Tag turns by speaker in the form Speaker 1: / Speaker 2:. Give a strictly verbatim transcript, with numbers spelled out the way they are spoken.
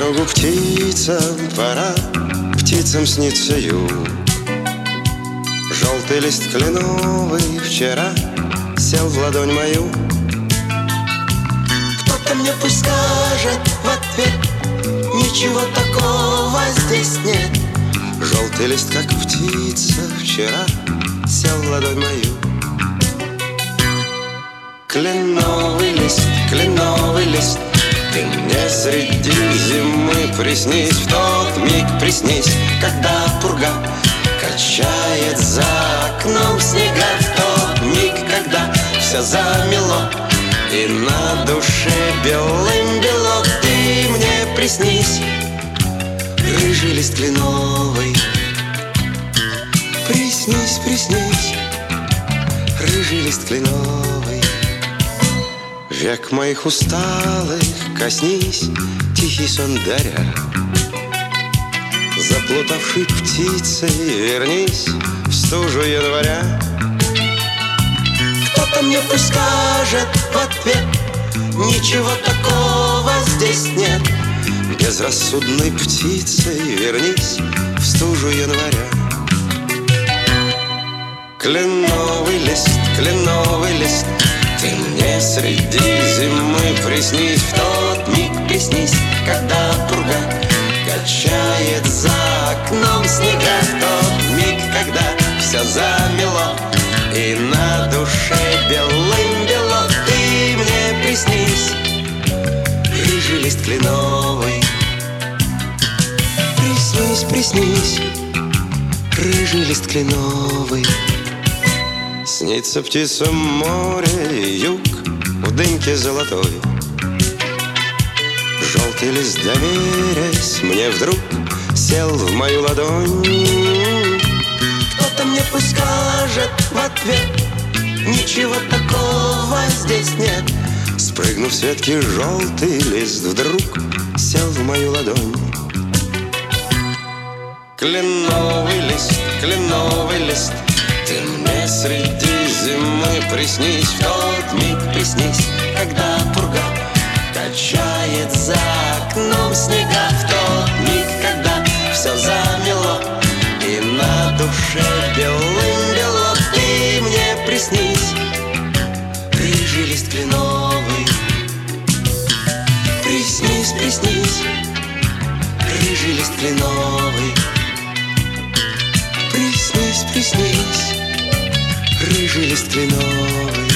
Speaker 1: Понемногу птицам пора, птицам снится юг. Желтый лист кленовый вчера сел в ладонь мою.
Speaker 2: Кто-то мне пусть скажет в ответ: ничего такого здесь нет.
Speaker 1: Желтый лист, как птица, вчера сел в ладонь мою. Кленовый лист, кленовый лист, ты мне среди зимы приснись. В тот миг приснись, когда пурга качает за окном снега. В тот миг, когда все замело и на душе белым бело, ты мне приснись. Рыжий лист кленовый, приснись, приснись. Рыжий лист кленовый, век моих усталых коснись, тихий сон даря. Заплутавшей птицей вернись в стужу января.
Speaker 2: Кто-то мне пусть скажет в ответ: ничего такого здесь нет.
Speaker 1: Безрассудной птицей вернись в стужу января. Кленовый лист, кленовый лист, ты мне среди зимы приснись. В тот миг приснись, когда пурга качает за окном снега. В тот миг, когда все замело и на душе белым бело, ты мне приснись. Рыжий лист кленовый, приснись, приснись. Рыжий лист кленовый. Снится птицам море и юг в дымке золотой. Желтый лист, доверясь мне, вдруг сел в мою ладонь.
Speaker 2: Кто-то мне пусть скажет в ответ: ничего такого здесь нет.
Speaker 1: Спрыгнув с ветки, желтый лист вдруг сел в мою ладонь. Кленовый лист, кленовый лист, ты мне среди зимы приснись. В тот миг приснись, когда пурга качает за окном снега. В тот миг, когда все замело и на душе белым бело, ты мне приснись. Рыжий лист кленовый, приснись, приснись. Рыжий лист кленовый, приснись, приснись. Рыжий лист кленовый.